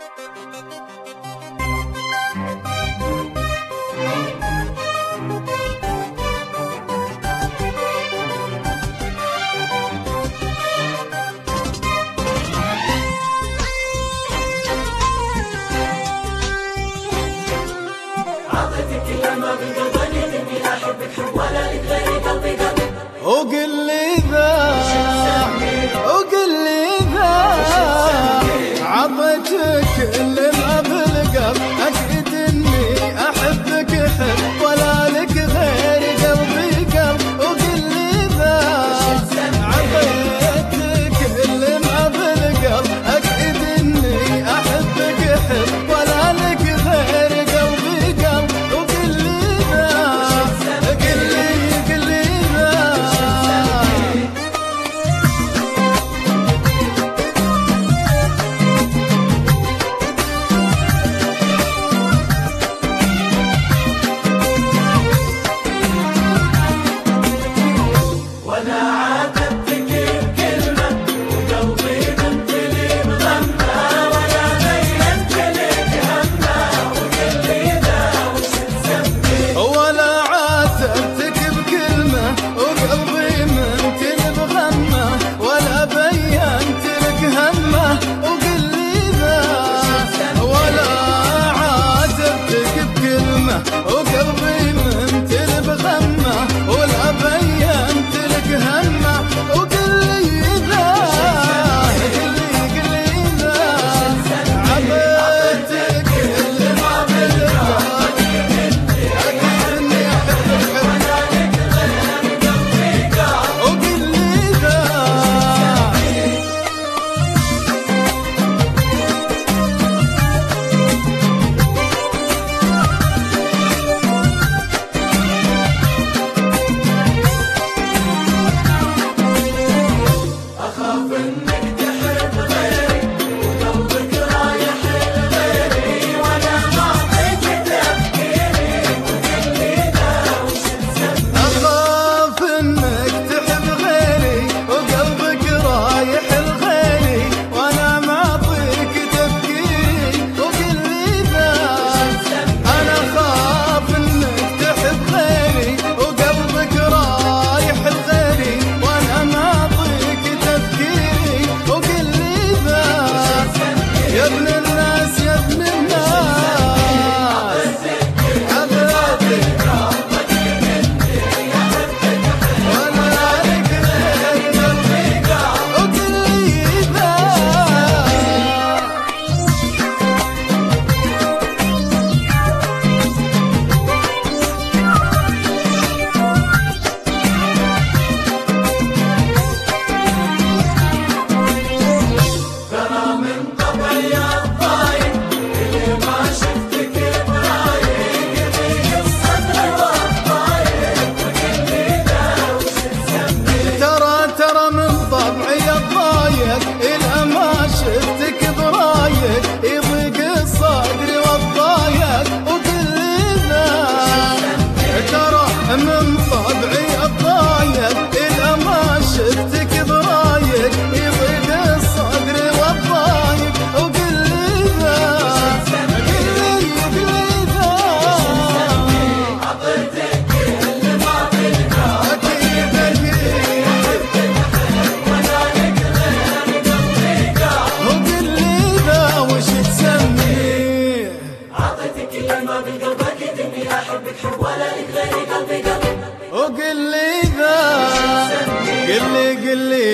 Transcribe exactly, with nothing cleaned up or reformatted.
وقل لي ذا وقل لي ذا عطيتك اللي ما بالقلب، أكيد إني أحبك حب ولا لك غير قلبي قلب. وقل لي ذا عطيتك اللي ما بالقلب، أكيد إني أحبك حب ولا لك غير قلبي قلب. وقل لي ذا قل لي قل لي وقلبي منتل بغمه ولا بينت لك همه. وقل لي ذا قل لي قل لي ذا عبيتك اللي ما بالقلب، أكيد إني أحبك ولا لك غير قلبي قلب. وقل لي ذا يا ابن الناس يا ابن الناس عبيتك وانا لك غير قلبي قلب. وقل لي ذا ترى من طبعي الضايق اللي ما شفتك برايق، يضيق الصدر والضايق. وقل لي ذا وش تسمي؟ ترى ترى من طبعي الضايق اللي ما شفتك برايق، يضيق الصدر والضايق. وقل لي ذا ترى من طبعي الضايق اللي ما شفتك برايق، يضيق الصدر والضايق. وقل لي ذا قل لي قل لي ذا عطيتك اللي ما بالقلب، أكيد أكيد ولا لك غير قلبي قلب. وقل لي ذا وش تسميه؟ عطيتك اللي ما بالقلب، أكيد إني أحبك حب ولا لك غير قلبي قلب. وقل لي ذا قل لي قل لي